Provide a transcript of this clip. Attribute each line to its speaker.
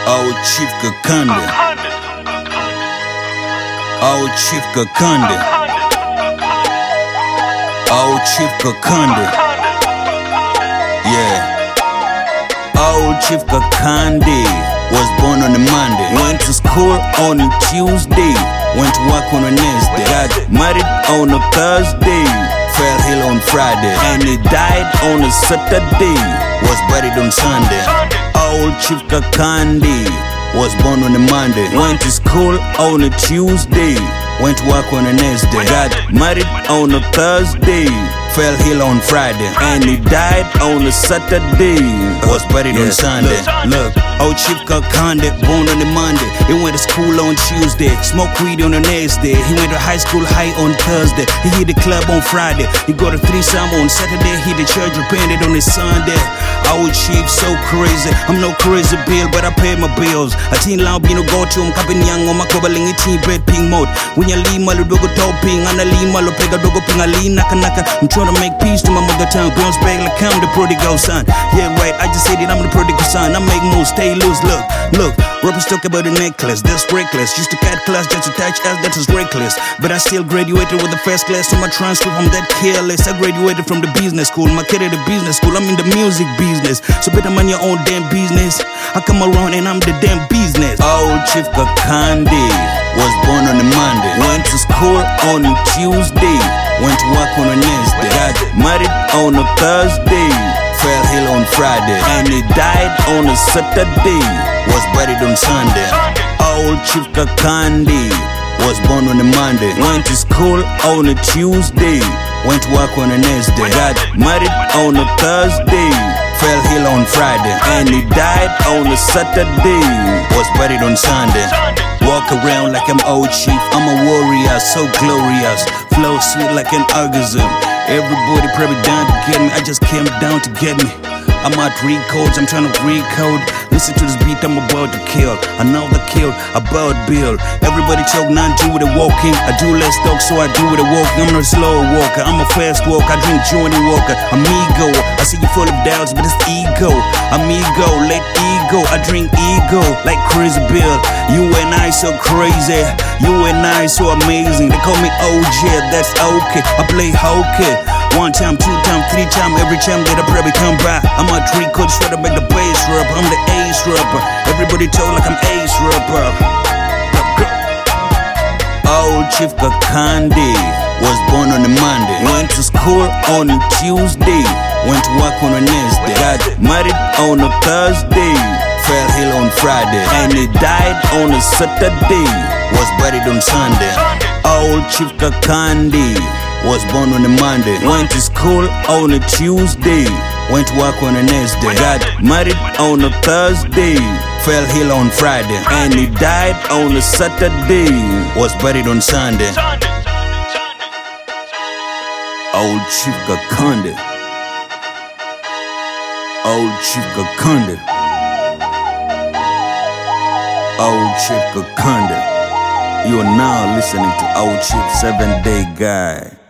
Speaker 1: Old Chief Kakande. Old Chief Kakande. Old Chief Kakande. Yeah. Old Chief Kakande was born on a Monday. Went to school on a Tuesday. Went to work on a Wednesday. Got married on a Thursday. Fell ill on Friday. And he died on a Saturday. Was buried on Sunday. Old Chief Kakande was born on a Monday. Went to school on a Tuesday. Went to work on a Wednesday. Got married on a Thursday. Fell ill on Friday. And he died on a Saturday. Was buried on Sunday. Look, Old Chief Kakande, born on a Monday. He went to school on Tuesday. Smoked weed on the next day. He went to high school high on Thursday. He hit the club on Friday. He got a threesome on Saturday. Hit the church repented on a Sunday. Old Chief so crazy. I'm no crazy bill, but I pay my bills. A teen loud bino go to him. Kapin yang on my cobbling a teen bed ping mode. When you leave my dogo topping, and I leave my pega dogo ping a lean naka. I'm trying to make peace to my mother tongue. Bounce back like I'm the prodigal son. Yeah, right, I just said it, I'm the prodigal son. I make moves, stay loose, look. Rappers talk about the necklace, that's reckless. Used to cut class just to touch ass, that was reckless. But I still graduated with the first class on my transcript, I'm that careless. I graduated from the business school, my kid at the business school. I'm in the music business, so better mind your own damn business. I come around and I'm the damn business. Old Chief Kakande was born on a Monday. Went to school on a Tuesday. Went to work on a Wednesday. Got married on a Thursday. Fell ill on Friday. And he died on a Saturday. Was buried on Sunday. Old Chief Kakande was born on a Monday. Went to school on a Tuesday. Went to work on a Wednesday. Got married on a Thursday. Fell ill on Friday. And he died on a Saturday. Was buried on Sunday. Walk around like I'm Old Chief. I'm a warrior, so glorious. Flow sweet like an orgasm. Everybody probably down to get me. I just came down to get me. I'm out recodes, I'm trying to recode. Listen to this beat, I'm about to kill. Another kill, about build. Everybody choke, not do with the walking. I do less talk, so I do with the walking. I'm not a slow walker, I'm a fast walker. I drink Johnny Walker, amigo. I see you full of doubts, but it's ego. Amigo, let ego. I drink ego, like Chris Bill. You and I so crazy, you and I so amazing. They call me OJ, that's okay. I play hokey. 1 time, 2 time, 3 time, every time that I probably come by. I'm a three coach try to make the bass rapper. I'm the ace rapper. Everybody talk like I'm ace rapper. Old Chief Kakande was born on a Monday. Went to school on a Tuesday. Went to work on a Wednesday. Got married on a Thursday. Fell ill on Friday. And he died on a Saturday. Was buried on Sunday. Old Chief Kakande was born on a Monday. Went to school on a Tuesday. Went to work on a Wednesday. Got married on a Thursday. Fell ill on Friday. And he died on a Saturday. Was buried on Sunday. Old Chief Kakande. Old Chief Kakande. Old Chief Kakande. You are now listening to Old Chief 7 Day Guy.